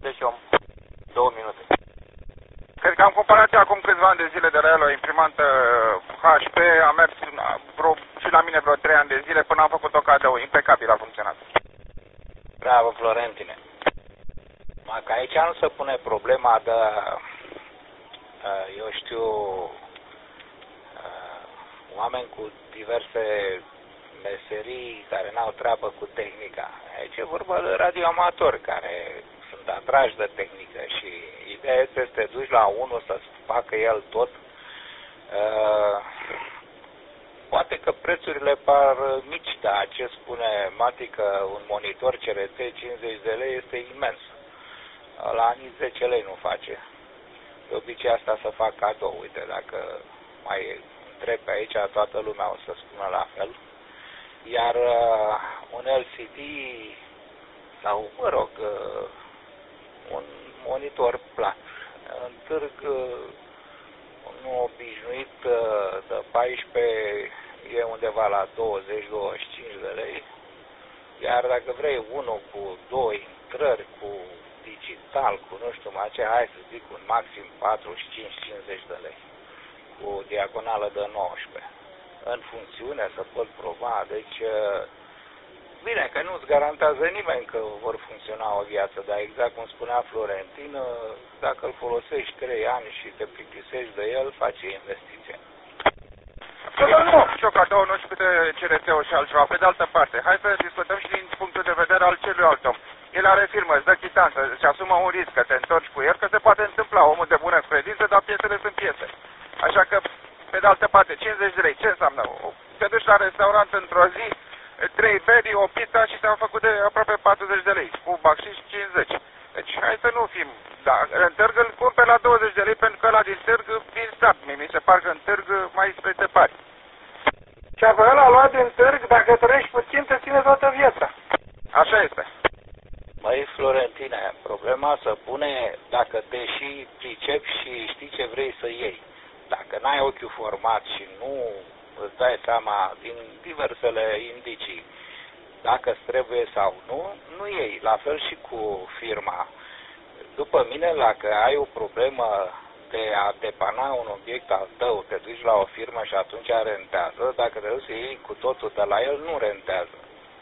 Deci om, 2 minute. Cred că am cumpărat acum câțiva ani de zile de la el o imprimantă HP, a mers și la mine vreo 3 ani de zile până am făcut-o cadou, impecabil a funcționat. Bravo, Florentine. Că aici nu se pune problema de, eu știu, oameni cu diverse meserii care n-au treabă cu tehnica. Aici e vorba de radioamatori care sunt atrași de tehnică și ideea este să te duci la unul să facă el tot. Poate că prețurile par mici, dar ce spune Mati că un monitor CRT 50 de lei este imens. La nici 10 lei nu face. De obicei asta să fac cadou. Uite, dacă mai întreb pe aici, toată lumea o să spună la fel. Iar un LCD sau, mă rog, un monitor plat. În târg, un obișnuit de 14 e undeva la 20-25 de lei. Iar dacă vrei unul cu 2 intrări, cu digital, cu nu știu mai ce, hai să zic un maxim 45-50 de lei. Cu diagonală de 19. În funcțiune, să pot proba, deci bine că nu-ți garantează nimeni că vor funcționa o viață, dar exact cum spunea Florentin, dacă îl folosești 3 ani și te plictisești de el, faci investiție. Nu, și o cadou nu știu câte CRT-ul și altceva. Pe de altă parte, hai să discutăm și din punctul de vedere al celuilalt om. El are firmă, îți dă chitanță, își asumă un risc că te întorci cu el, că se poate întâmpla, omul de bună credință, dar piesele sunt piese. Așa că, pe de altă parte, 50 de lei, ce înseamnă? Te duci la restaurant într-o zi, 3 beri, o pizza și te-am făcut de aproape 40 de lei, cu bacșiș 50. Deci hai să nu fim, da, în târg îl cumperi la 20 de lei pentru că ăla din târg din stat, mi se par că în târg mai spre te pari. Și apoi ăla luat din târg, dacă trăiești puțin, te ține toată viața. Așa este. Măi, Florentine, problema se pune dacă te și pricepi și știi ce vrei să iei. Dacă n-ai ochiul format și nu îți dai seama din diversele indicii dacă trebuie sau nu, nu iei. La fel și cu firma. După mine, dacă ai o problemă de a depana un obiect al tău, te duci la o firmă și atunci rentează, dacă te duci să iei cu totul de la el, nu rentează.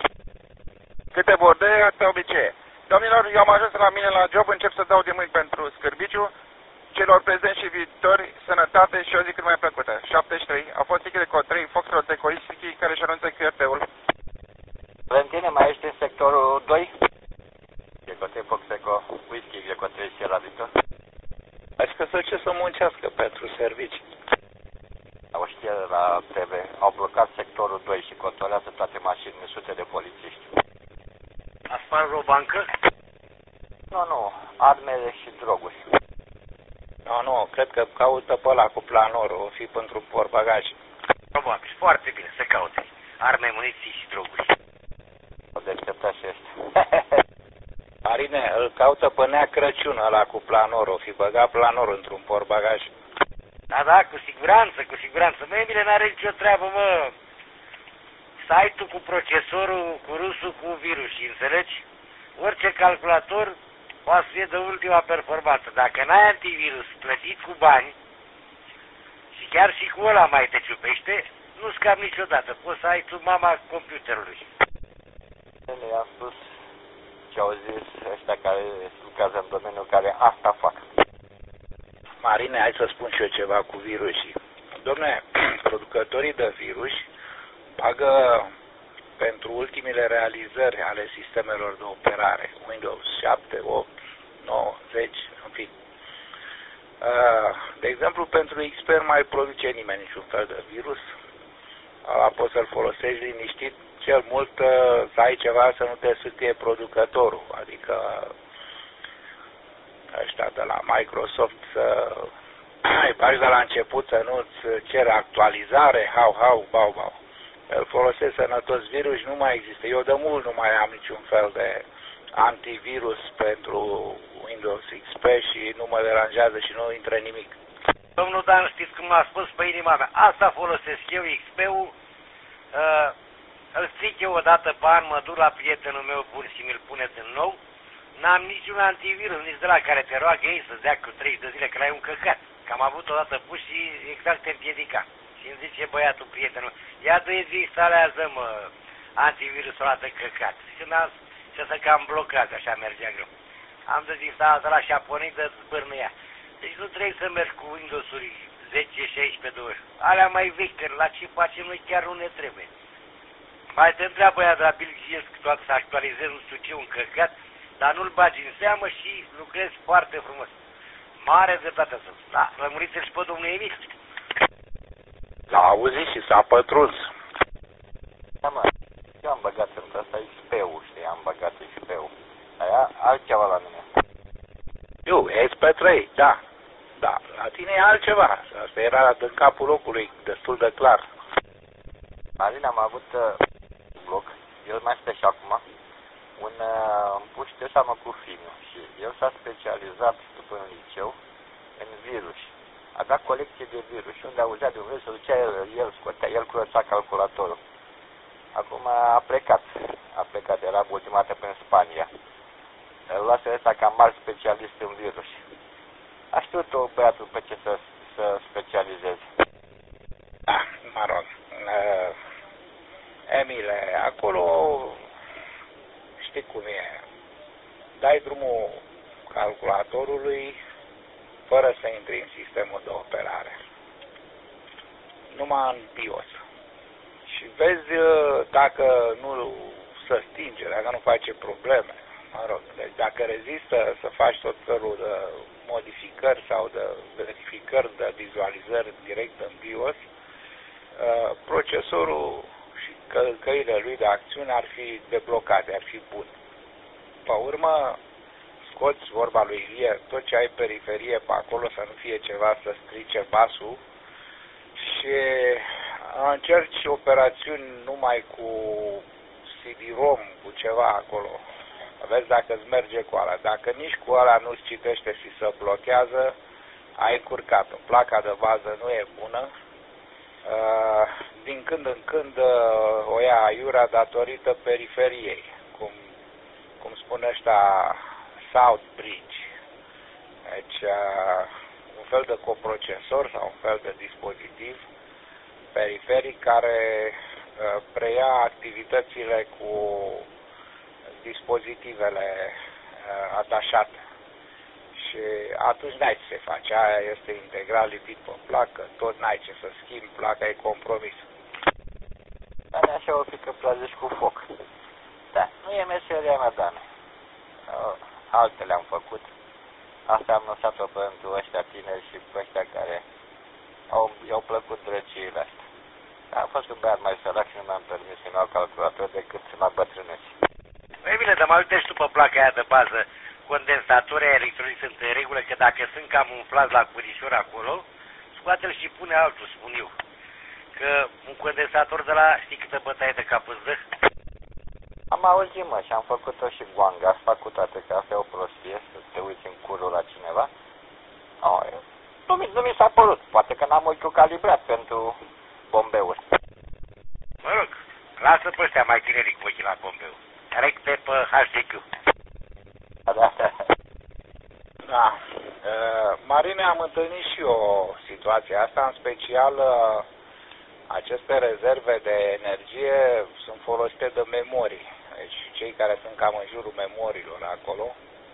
Câte bordei, asta obicei. Domnilor, eu am ajuns la mine la job, încep să dau de mâini pentru scârbiciu, celor prezenți și viitori, sănătate și o zi cât mai plăcută. 73. A fost Tigre cu 3, Foxtrot Ecoistichi, care își anunță QRT-ul. Valentine, mai ești în sectorul 2? Ecote Foxeco, Whisky, Ecote Sierra Victor. Adică să ce să muncească pentru servicii. O știre la TV. Au blocat sectorul 2 și controlează toate mașinile, sute de polițiști. A spart o bancă? Nu, arme și droguri. Nu, cred că caută pe ăla cu planorul, o fi pentru portbagaj. Probabil, foarte bine, se caute. Arme, muniții și droguri. O deșteptat și ești. Marine, îl caută pe Nea Crăciun ăla cu planorul, o fi băgat planorul într-un portbagaj. Da, cu siguranță. Mie bine n-are nicio treabă, mă. Site-ul cu procesorul, cu rusul, cu virusii, înțelegi? Orice calculator poate să fie de ultima performanță. Dacă n-ai antivirus plătit cu bani și chiar și cu ăla mai te ciupește, nu scapi niciodată. Poți să ai tu mama computerului. I-am spus ce au zis ăștia care lucrează în domeniul care asta fac. Marine, hai să spun și eu ceva cu virusii. Dom'le, producătorii de virus bagă pentru ultimele realizări ale sistemelor de operare, Windows 7, 8, 9, 10, în fin. De exemplu, pentru XP nu mai produce nimeni niciun fel de virus. Poți să-l folosești liniștit, cel mult să ai ceva să nu te sâtie producătorul, adică ăștia de la Microsoft să îi bagi de la început să nu-ți cere actualizare, bau. Îl folosesc sănătos virus, nu mai există. Eu de mult nu mai am niciun fel de antivirus pentru Windows XP și nu mă deranjează și nu intră nimic. Domnul Dan, știți cum m-a spus pe inima mea? Asta folosesc eu, XP-ul, îl stric eu o dată pe an, mă duc la prietenul meu bun și mi-l pune din nou, N-am niciun antivirus, nici de la care te roagă ei să-ți dea cu 30 de zile, că l-ai un căcat. Că am avut odată pus și exact te împiedica. Și îmi zice băiatul, prietenul, ia dă-i instalează, mă, antivirusul ăla de căcat. Și să cam blocați, așa mergea greu. Am dezinstalat ăla și a pornit de zbârnuia. Deci nu trebuie să mergi cu Windows-uri 10, 16, 20. Alea mai vechi, la ce facem noi chiar nu ne trebuie. Mai te întreabă ea de la Bill Gates toată să actualizezi nu știu ce, un căcat, dar nu-l bagi în seamă și lucrezi foarte frumos. Mare dreptate să. Da, lămuriți-l și pe domnul Emil. L-a auzit și s-a pătruns. Da, mă, eu am băgat în ăsta XP-ul, știi, am băgat XP-ul. Aia altceva la mine. Eu, SP3, da. Da, la tine e altceva. Asta era în capul locului, destul de clar. Marina am avut bloc, el mai stă și acum, un puș de seamă cu Fimiu și el s-a specializat după în liceu în virus. A dat colecție de virus și unde auzea de un virus, se ducea el scotea, el curăța calculatorul. Acum a plecat, era ultima dată prin Spania. Îl luase ăsta ca mare specialist în virus. A știut-o băiatul pe ce să specializeze. Da, mă rog. Emile, acolo știi cum e. Dai drumul calculatorului fără să intri în sistemul de operare. Numai în BIOS. Și vezi dacă nu se stinge, dacă nu face probleme. Mă rog, deci dacă rezistă să faci tot felul de modificări sau de verificări de vizualizări direct în BIOS, procesorul și căile lui de acțiune ar fi deblocate, ar fi bun. Pe urmă, scoți vorba lui Ilie, tot ce ai periferie pe acolo să nu fie ceva să strice basul și încerci operațiuni numai cu CD-ROM, cu ceva acolo. Vezi dacă îți merge cu ala. Dacă nici cu ala nu-ți citește și se blochează, ai curcat-o. Placa de bază nu e bună. Din când în când o ia aiurea datorită periferiei. Cum spune ăștia, South Bridge. Deci, un fel de coprocesor sau un fel de dispozitiv periferic care preia activitățile cu dispozitivele atașate. Și atunci n-ai ce se face. Aia este integral lipit pe placă, tot n-ai ce să schimbi, placa e compromis. Dar așa o fi că plazești cu foc. Da, nu e meseria mea, Dane. Altele am făcut. Asta am lăsat-o pentru ăștia tineri și pe ăștia care i-au plăcut drăciile astea. Am fost un băiat mai sărac și nu mi-am permis să-mi iau calculator decât să mă bătrânesc. Mai bine, dar mai uite și tu pe placa aia de bază, condensatorii electronici sunt în regulă, că dacă sunt cam umflați la curișor acolo, scoate-l și pune altul, spun eu. Că un condensator de la, știi câtă bătaie de cap îți dă? Am auzit, mă, și am făcut-o și Guanga, aș fac cu toate, că asta e o prostie, să te uiți în curul la cineva. Nu mi s-a părut, poate că n-am ochiul calibrat pentru bombeuri. Mă rog, lasă pe ăștia mai tineri cu ochii la bombeu. Recte pe HDQ. Da. Da. Marine, am întâlnit și eu situația asta, în special aceste rezerve de energie sunt folosite de memorii. Deci cei care sunt cam în jurul memoriilor acolo,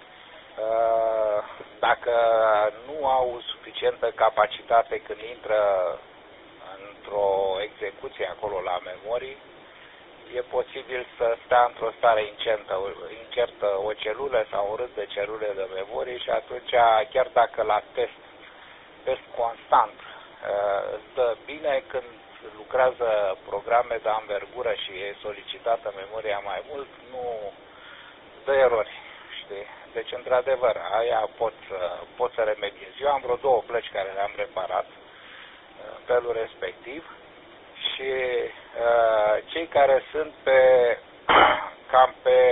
dacă nu au suficientă capacitate când intră într-o execuție acolo la memorii, e posibil să stea într-o stare incertă o celulă sau un rând de celule de memorie și atunci, chiar dacă la test constant îți dă bine, când lucrează programe de anvergură și e solicitată memoria mai mult, nu dă erori, știi? Deci, într-adevăr, aia pot să remediez. Eu am vreo 2 plăci care le-am reparat în felul respectiv și cei care sunt cam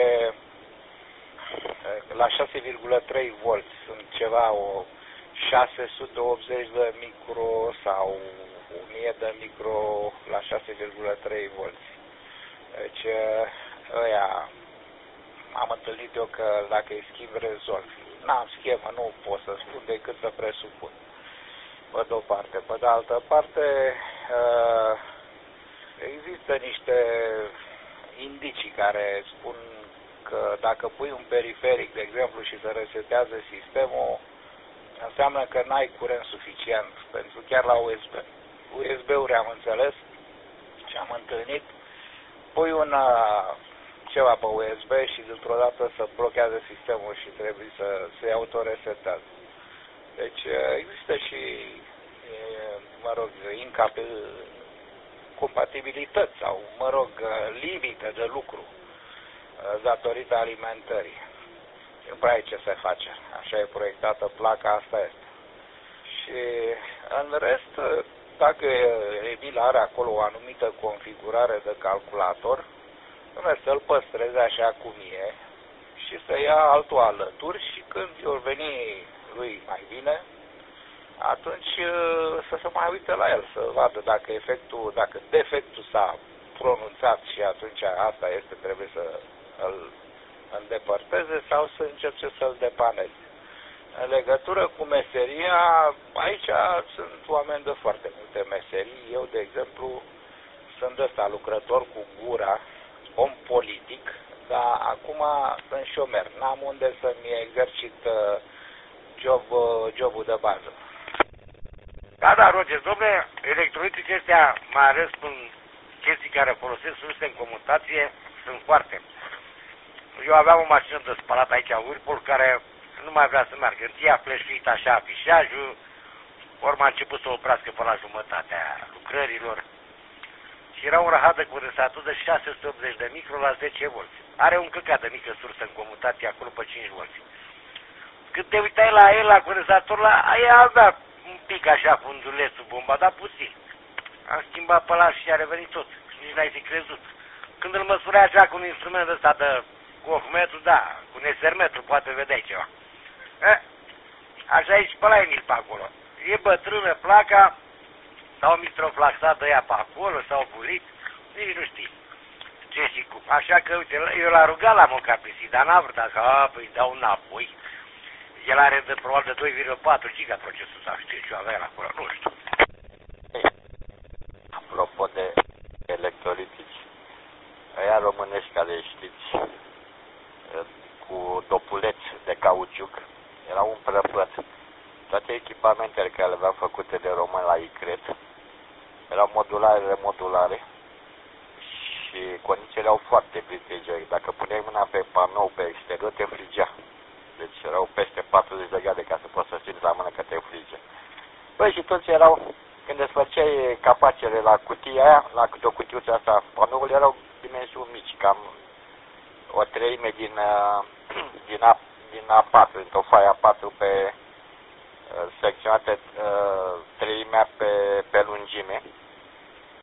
la 6,3 volți sunt ceva, 680 de micro sau 1000 de micro la 6,3 volți. Deci ăia am întâlnit eu că dacă îi schimbi, rezolvi. N-am schemă, nu pot să spun decât să presupun. Pe de o parte. Pe de altă parte, există niște indicii care spun că dacă pui un periferic, de exemplu, și se resetează sistemul, înseamnă că n-ai curent suficient, pentru chiar la USB. USB-uri am înțeles și am întâlnit, pui ceva pe USB și dintr-o dată se blochează sistemul și trebuie să se autoresetează. Deci există și, compatibilități sau, limite de lucru datorită alimentării. Nu prea ai ce se face. Așa e proiectată placa, asta este. Și în rest, dacă Emil are acolo o anumită configurare de calculator, să-l păstreze așa cum e și să ia altul alături și când vor veni lui mai bine, atunci să se mai uite la el, să vadă dacă defectul s-a pronunțat și atunci asta este, trebuie să îl îndepărteze sau să încerce să-l depaneze. În legătură cu meseria, aici sunt oameni de foarte multe meserii. Eu, de exemplu, sunt ăsta lucrător cu gura, om politic, dar acum sunt șomer. N-am unde să-mi exercit jobul de bază. Da, Roger, dom'le, electroliticii ăștia, mai ales în chestii care folosesc surse în comutație, sunt foarte. Eu aveam o mașină de spălat aici, Whirlpool, care nu mai vrea să meargă. Întâi a fleșuit așa afișajul, ori m-a început să oprească pe la jumătatea lucrărilor. Și era un rahat de condensator de 680 de micro la 10 volți. Are un căcat de mică sursă în comutație acolo pe 5 volți. Când te uitai la el, la condensator, aia avea un pic așa fundulețul bomba, dar puțin. Am schimbat pe la și a revenit tot. Nici n-ai fi crezut. Când îl măsurai așa cu un instrument ăsta de Gohmetru, da, cu un esermetru, poate vedeai ceva. Așa e și pe la Emil pe acolo. E bătrână placa, sau microflaxat de ea pe acolo, sau bulit, nici nu știi ce și cum. Așa că, uite, eu l-a rugat la Mocapisi, dar n-a vrut, dacă păi dau înapoi. El are de probabil de 2,4 giga procesul, sau știu ce avea la acolo, nu știu. Apropo de electrolitici, ăia românești care știți, cu dopuleți de cauciuc, erau un prăpăt. Toate echipamentele care le aveau făcute de români la ICRET erau modulare și condițiile erau foarte vintage. Dacă puneai mâna pe panou pe exterior, te frigea. Deci erau peste 40 de grade ca să poți să simți la mână că te frige. Băi, și toți erau, când desfăceai capacele la cutia aia, la câte o cutiuță asta, panoul erau dimensiuni mici, cam o treime din A4, într-o foaie A4 pe secționate treimea pe lungime.